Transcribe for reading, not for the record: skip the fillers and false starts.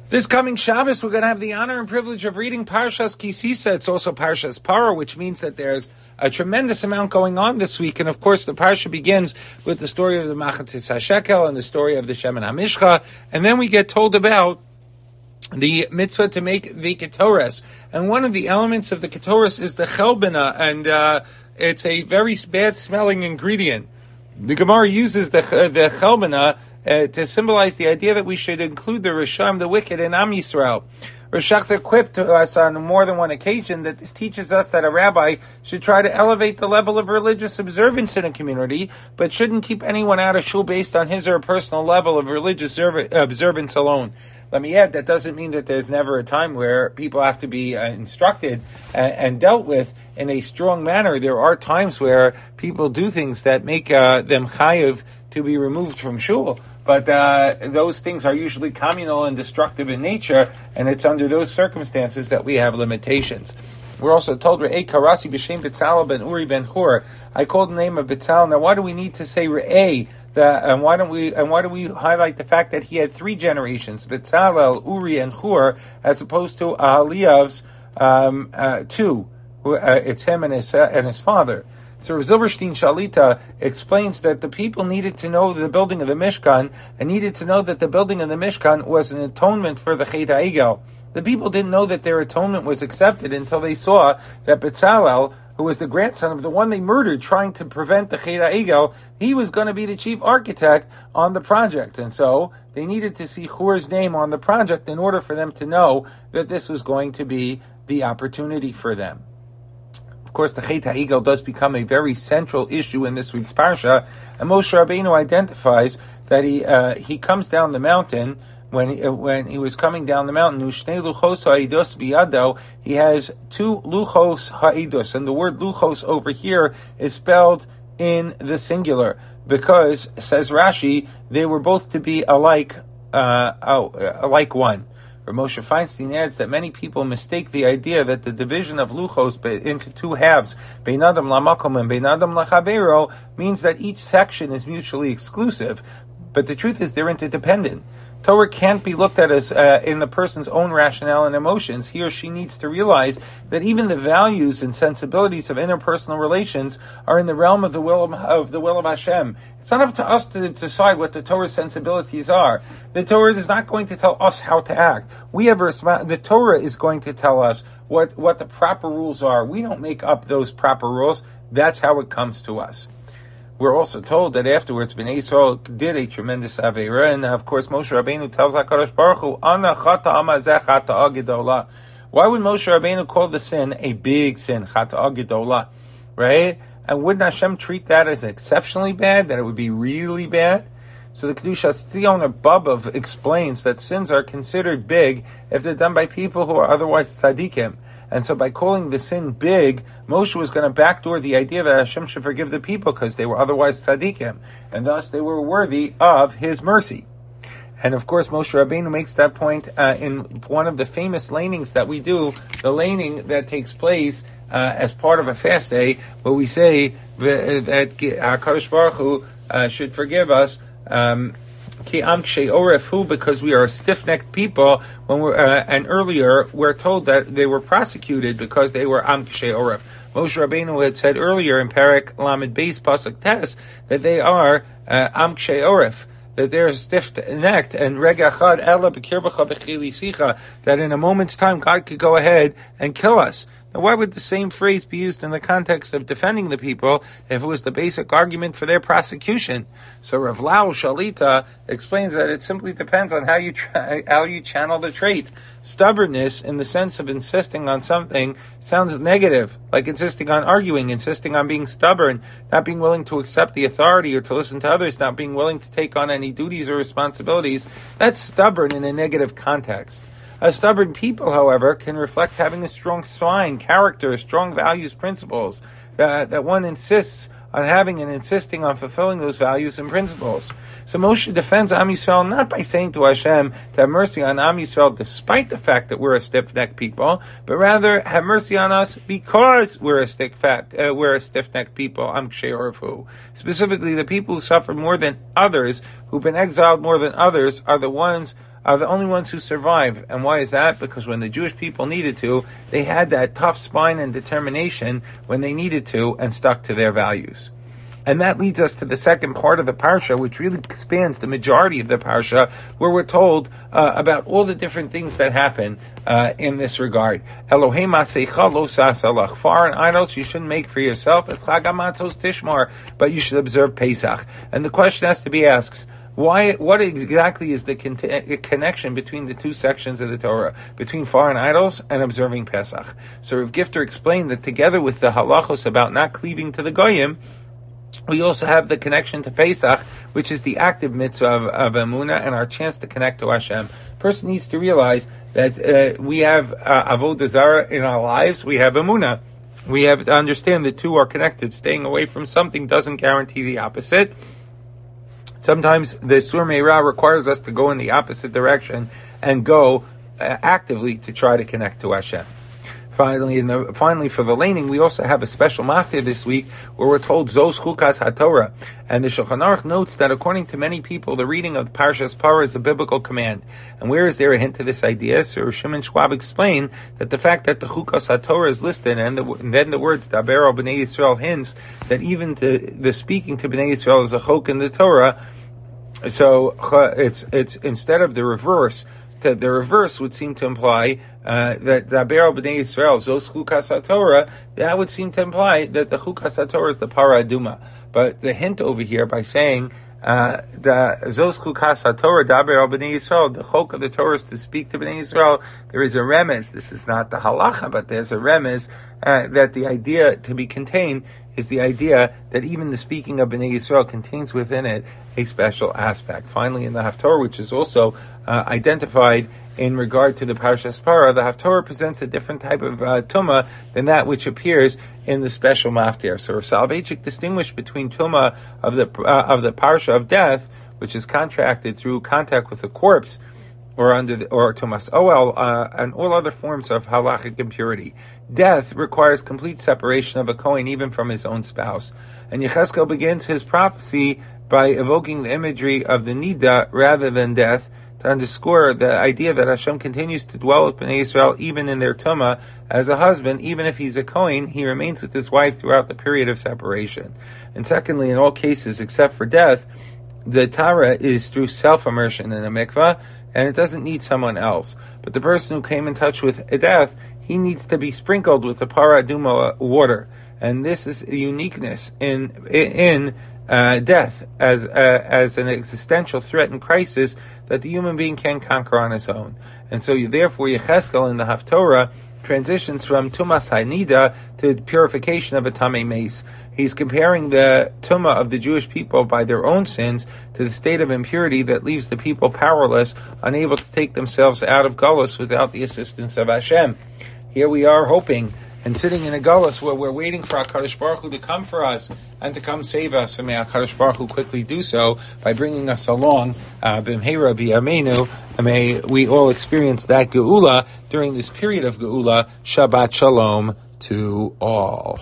This coming Shabbos, we're going to have the honor and privilege of reading Parshas Kisisa. It's also Parshas Paro, which means that there's a tremendous amount going on this week. And of course, the Parsha begins with the story of the Machatzis HaShekel and the story of the Shemen HaMishcha. And then we get told about the mitzvah to make the Ketores. And one of the elements of the Ketores is the Chelbina, and it's a very bad-smelling ingredient. The Gemara uses the Chelbina to symbolize the idea that we should include the Risham, the wicked, in Am Yisrael. Rishach equipped to us on more than one occasion that this teaches us that a rabbi should try to elevate the level of religious observance in a community, but shouldn't keep anyone out of shul based on his or her personal level of religious observance alone. Let me add, that doesn't mean that there's never a time where people have to be instructed and dealt with in a strong manner. There are times where people do things that make them chayiv to be removed from shul. But those things are usually communal and destructive in nature, and it's under those circumstances that we have limitations. We're also told, Re'ei Karasi b'shem Betzalel ben Uri ben Hur. I called the name of Betzalel. Now, why do we need to say Re'ei? And why do we highlight the fact that he had three generations, Betzalel, Uri, and Hur, as opposed to Ahaliav's two? It's him and his father. So Rav Zilberstein Shalita explains that the people needed to know the building of the Mishkan and needed to know that the building of the Mishkan was an atonement for the Chet HaEgel. The people didn't know that their atonement was accepted until they saw that Betzalel, who was the grandson of the one they murdered trying to prevent the Chet HaEgel, he was going to be the chief architect on the project. And so they needed to see Hur's name on the project in order for them to know that this was going to be the opportunity for them. Of course, the Chet HaEgel does become a very central issue in this week's Parsha, and Moshe Rabbeinu identifies that he comes down the mountain. When he was coming down the mountain, Ushnei luchos ha'idus biyado, he has two luchos ha'idus, and the word luchos over here is spelled in the singular because, says Rashi, they were both to be alike one. Moshe Feinstein adds that many people mistake the idea that the division of luchos into two halves, Bein Adam Lamakom and Bein Adam Lachavero, means that each section is mutually exclusive. But the truth is they're interdependent. Torah can't be looked at as in the person's own rationale and emotions. He or she needs to realize that even the values and sensibilities of interpersonal relations are in the realm of the will of Hashem. It's not up to us to decide what the Torah's sensibilities are. The Torah is not going to tell us how to act. The Torah is going to tell us what the proper rules are. We don't make up those proper rules. That's how it comes to us. We're also told that afterwards, Bnei Yisrael did a tremendous Aveira, and of course Moshe Rabbeinu tells HaKadosh Baruch Hu, Ana chata amazeh chata gedola. Why would Moshe Rabbeinu call the sin a big sin, chata gedola, right? And wouldn't Hashem treat that as exceptionally bad, that it would be really bad? So the Kedushas Tzion Bubov explains that sins are considered big if they're done by people who are otherwise tzaddikim. And so by calling the sin big, Moshe was going to backdoor the idea that Hashem should forgive the people because they were otherwise tzaddikim, and thus they were worthy of His mercy. And of course, Moshe Rabbeinu makes that point in one of the famous lanings that we do, the laning that takes place as part of a fast day, where we say that HaKadosh Baruch Hu should forgive us. Ki am kshe oref hu, because we are a stiff-necked people. And earlier we're told that they were prosecuted because they were am kshe oref. Moshe Rabbeinu had said earlier in Perek Lamed Beis Pasuk Tes that they are am kshe oref, that they're stiff-necked, and rega chad ela b'kirbacha b'chili sicha, that in a moment's time God could go ahead and kill us. Now, why would the same phrase be used in the context of defending the people if it was the basic argument for their prosecution? So Rav Lau Shalita explains that it simply depends on how you channel the trait. Stubbornness, in the sense of insisting on something, sounds negative, like insisting on arguing, insisting on being stubborn, not being willing to accept the authority or to listen to others, not being willing to take on any duties or responsibilities. That's stubborn in a negative context. A stubborn people, however, can reflect having a strong spine, character, strong values, principles, that one insists on having and insisting on fulfilling those values and principles. So Moshe defends Am Yisrael not by saying to Hashem to have mercy on Am Yisrael despite the fact that we're a stiff-necked people, but rather have mercy on us because we're a stiff-necked people. Am Kshe Orfu. Specifically, the people who suffer more than others, who've been exiled more than others, are the ones are the only ones who survive. And why is that? Because when the Jewish people needed to, they had that tough spine and determination when they needed to and stuck to their values. And that leads us to the second part of the parsha, which really spans the majority of the parsha, where we're told about all the different things that happen in this regard. Elohim asecha lo sasalach. Foreign idols you shouldn't make for yourself. It's Chag HaMatzos Tishmar, but you should observe Pesach. And the question has to be asked, what exactly is the connection between the two sections of the Torah, between foreign idols and observing Pesach? So Rav Gifter explained that together with the halachos about not cleaving to the goyim, we also have the connection to Pesach, which is the active mitzvah of Emunah and our chance to connect to Hashem. Person needs to realize that we have Avodah Zarah in our lives, we have Emunah. We have to understand the two are connected. Staying away from something doesn't guarantee the opposite. Sometimes the Sur Meirah requires us to go in the opposite direction and go actively to try to connect to Hashem. Finally, for the laning, we also have a special maftir this week where we're told Zos Chukas HaTorah. And the Shulchan Aruch notes that according to many people, the reading of Parshas Parah is a biblical command. And where is there a hint to this idea? So Shimon Schwab explained that the fact that the Chukas HaTorah is listed and then the words Daber al Bnei Yisrael hints that even the speaking to Bnei Yisrael is a chok in the Torah. So it's instead of the reverse. The reverse would seem to imply that Daber al Bnei Yisrael, Zos Chukas HaTorah, that would seem to imply that the Chukas HaTorah is the Parah Aduma. But the hint over here by saying the Zos Chukas HaTorah, Daber al Bnei Yisrael, the chok of the Torah is to speak to Bnei Yisrael, there is a remez. This is not the halacha, but there's a remez that the idea to be contained is the idea that even the speaking of Bnei Yisrael contains within it a special aspect. Finally, in the Haftorah, which is also identified in regard to the Parshas Parah, the Haftorah presents a different type of tumah than that which appears in the special maftir. So Rav Soloveitchik distinguished between tumah of the Parsha of death, which is contracted through contact with a corpse, or tumas oel, and all other forms of halachic impurity. Death requires complete separation of a kohen even from his own spouse. And Yechezkel begins his prophecy by evoking the imagery of the nida rather than death, to underscore the idea that Hashem continues to dwell with Bnei Yisrael even in their tumah. As a husband, even if he's a kohen, he remains with his wife throughout the period of separation. And secondly, in all cases except for death, the tara is through self-immersion in a mikvah, and it doesn't need someone else. But the person who came in touch with death, he needs to be sprinkled with the Parah Aduma water. And this is a uniqueness in death as an existential threat and crisis that the human being can't conquer on his own. And so therefore Yechezkel in the Haftorah transitions from Tumas HaNida to purification of a Tamei Meis. He's comparing the Tumah of the Jewish people by their own sins to the state of impurity that leaves the people powerless, unable to take themselves out of Galus without the assistance of Hashem. Here we are hoping and sitting in a Galus where we're waiting for HaKadosh Baruch Hu to come for us and to come save us. And may HaKadosh Baruch Hu quickly do so by bringing us along, B'mheira B'yameinu, and may we all experience that Geula during this period of Geula. Shabbat Shalom to all.